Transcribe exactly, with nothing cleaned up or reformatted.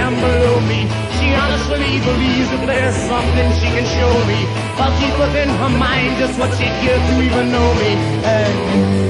down below me. She honestly believes that there's something she can show me. I'll keep within her mind just what she'd give to even know me. And